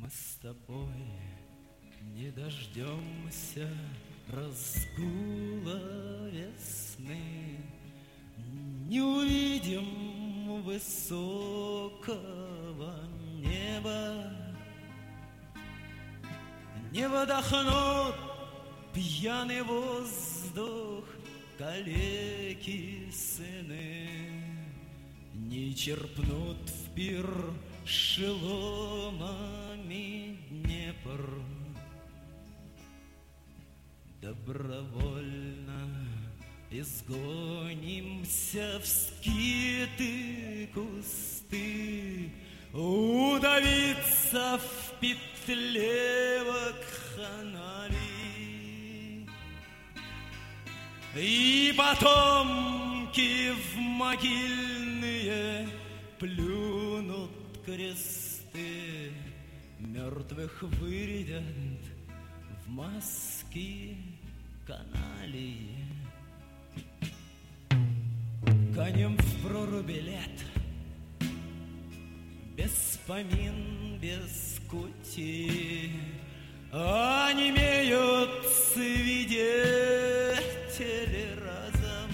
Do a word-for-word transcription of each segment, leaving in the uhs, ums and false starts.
Мы с тобой не дождемся разгула весны, не увидим высокого неба, не вдохнут пьяный воздух калеки сыны, не черпнут в пир шеломами Днепр. Добровольно изгонимся в скиты кусты, удавиться в петле вакханалии, и потомки в могильные плюнут кресты, мертвых вырядят в маски каналии. Конем в проруби лет, без помин, без кути, онемеют свидетели разом.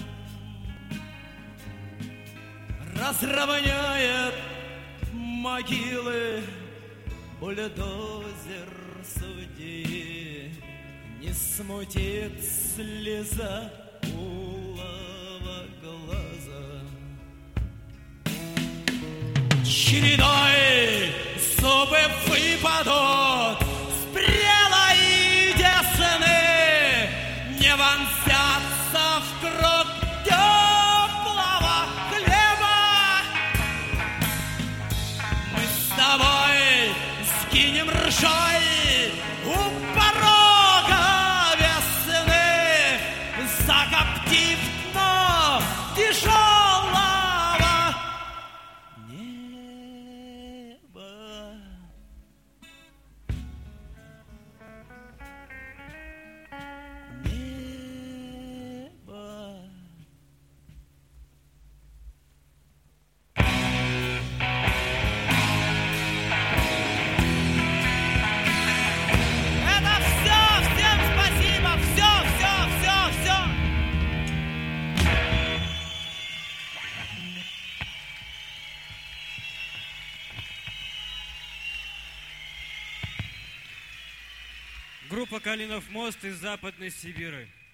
Разровняет могилы бульдозер судьи, не смутит слеза улова глаза. Чередой зубы выпадут с прелой десны, не вонзятся в кровь теплого хлеба. Мы с тобой скинем ржой у порога весны, закоптив дно тяжелого неба. Неба. Это все, всем спасибо, все, все, все, все. Группа «Калинов мост» из Западной Сибири.